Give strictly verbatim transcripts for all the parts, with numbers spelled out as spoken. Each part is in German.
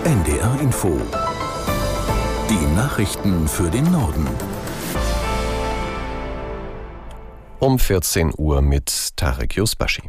N D R Info. Die Nachrichten für den Norden. Um vierzehn Uhr mit Tarek Yusbashi.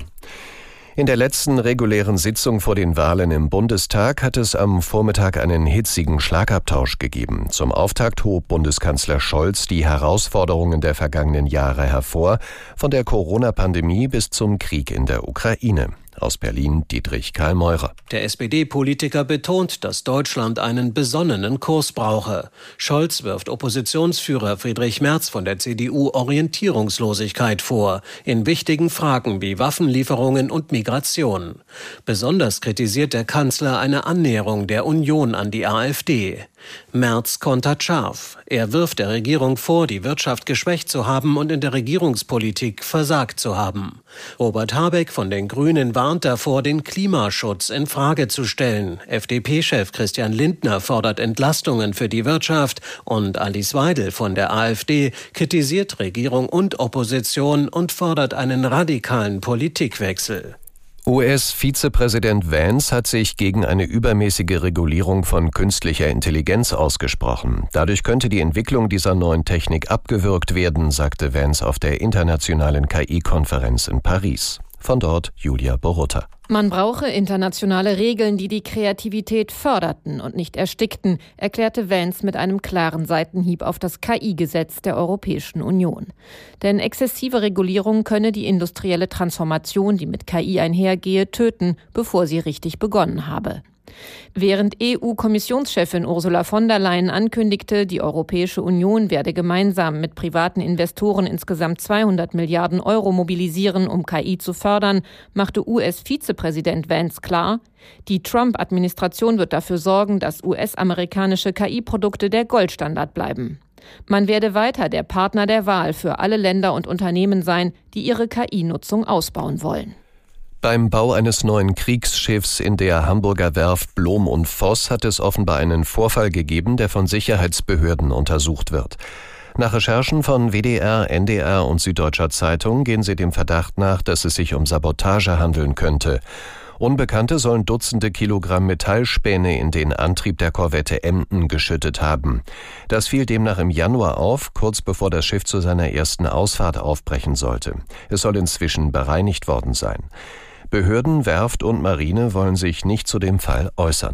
In der letzten regulären Sitzung vor den Wahlen im Bundestag hat es am Vormittag einen hitzigen Schlagabtausch gegeben. Zum Auftakt hob Bundeskanzler Scholz die Herausforderungen der vergangenen Jahre hervor, von der Corona-Pandemie bis zum Krieg in der Ukraine. Aus Berlin Dietrich Karl Meurer. Der S P D-Politiker betont, dass Deutschland einen besonnenen Kurs brauche. Scholz wirft Oppositionsführer Friedrich Merz von der C D U Orientierungslosigkeit vor, in wichtigen Fragen wie Waffenlieferungen und Migration. Besonders kritisiert der Kanzler eine Annäherung der Union an die AfD. Merz kontert scharf. Er wirft der Regierung vor, die Wirtschaft geschwächt zu haben und in der Regierungspolitik versagt zu haben. Robert Habeck von den Grünen warnt davor, den Klimaschutz in Frage zu stellen. F D P-Chef Christian Lindner fordert Entlastungen für die Wirtschaft und Alice Weidel von der AfD kritisiert Regierung und Opposition und fordert einen radikalen Politikwechsel. U S-Vizepräsident Vance hat sich gegen eine übermäßige Regulierung von künstlicher Intelligenz ausgesprochen. Dadurch könnte die Entwicklung dieser neuen Technik abgewürgt werden, sagte Vance auf der internationalen K I-Konferenz in Paris. Von dort Julia Borutta. Man brauche internationale Regeln, die die Kreativität förderten und nicht erstickten, erklärte Vance mit einem klaren Seitenhieb auf das K I-Gesetz der Europäischen Union. Denn exzessive Regulierung könne die industrielle Transformation, die mit K I einhergehe, töten, bevor sie richtig begonnen habe. Während E U-Kommissionschefin Ursula von der Leyen ankündigte, die Europäische Union werde gemeinsam mit privaten Investoren insgesamt zweihundert Milliarden Euro mobilisieren, um K I zu fördern, machte U S-Vizepräsident Vance klar, die Trump-Administration wird dafür sorgen, dass U S-amerikanische K I-Produkte der Goldstandard bleiben. Man werde weiter der Partner der Wahl für alle Länder und Unternehmen sein, die ihre K I-Nutzung ausbauen wollen. Beim Bau eines neuen Kriegsschiffs in der Hamburger Werft Blom und Voss hat es offenbar einen Vorfall gegeben, der von Sicherheitsbehörden untersucht wird. Nach Recherchen von W D R, N D R und Süddeutscher Zeitung gehen sie dem Verdacht nach, dass es sich um Sabotage handeln könnte. Unbekannte sollen Dutzende Kilogramm Metallspäne in den Antrieb der Korvette Emden geschüttet haben. Das fiel demnach im Januar auf, kurz bevor das Schiff zu seiner ersten Ausfahrt aufbrechen sollte. Es soll inzwischen bereinigt worden sein. Behörden, Werft und Marine wollen sich nicht zu dem Fall äußern.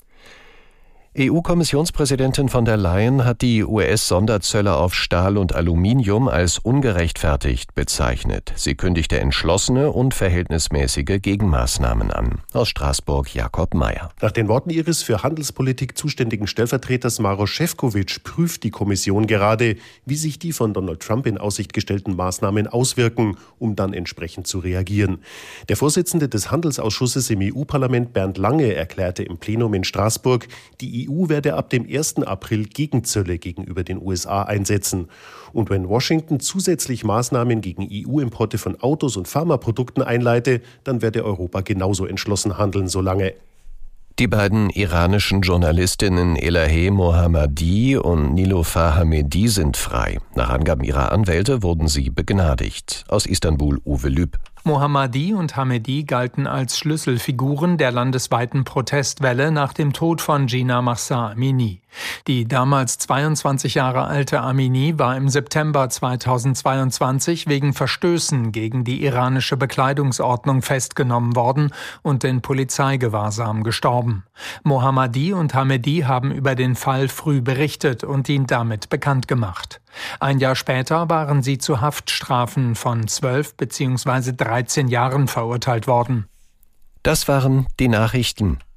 E U-Kommissionspräsidentin von der Leyen hat die U S-Sonderzölle auf Stahl und Aluminium als ungerechtfertigt bezeichnet. Sie kündigte entschlossene und verhältnismäßige Gegenmaßnahmen an. Aus Straßburg Jakob Mayer. Nach den Worten ihres für Handelspolitik zuständigen Stellvertreters Maroš Šefčovič prüft die Kommission gerade, wie sich die von Donald Trump in Aussicht gestellten Maßnahmen auswirken, um dann entsprechend zu reagieren. Der Vorsitzende des Handelsausschusses im E U-Parlament Bernd Lange erklärte im Plenum in Straßburg, die E U werde ab dem ersten April Gegenzölle gegenüber den U S A einsetzen. Und wenn Washington zusätzlich Maßnahmen gegen E U-Importe von Autos und Pharmaprodukten einleite, dann werde Europa genauso entschlossen handeln, so Lange. Die beiden iranischen Journalistinnen Elaheh Mohammadi und Niloufar Hamedi sind frei. Nach Angaben ihrer Anwälte wurden sie begnadigt. Aus Istanbul Uwe Lüb. Mohammadi und Hamedi galten als Schlüsselfiguren der landesweiten Protestwelle nach dem Tod von Jina Mahsa Amini. Die damals zweiundzwanzig Jahre alte Amini war im September zweitausendzweiundzwanzig wegen Verstößen gegen die iranische Bekleidungsordnung festgenommen worden und in Polizeigewahrsam gestorben. Mohammadi und Hamedi haben über den Fall früh berichtet und ihn damit bekannt gemacht. Ein Jahr später waren sie zu Haftstrafen von zwölf bzw. dreizehn Jahren verurteilt worden. Das waren die Nachrichten.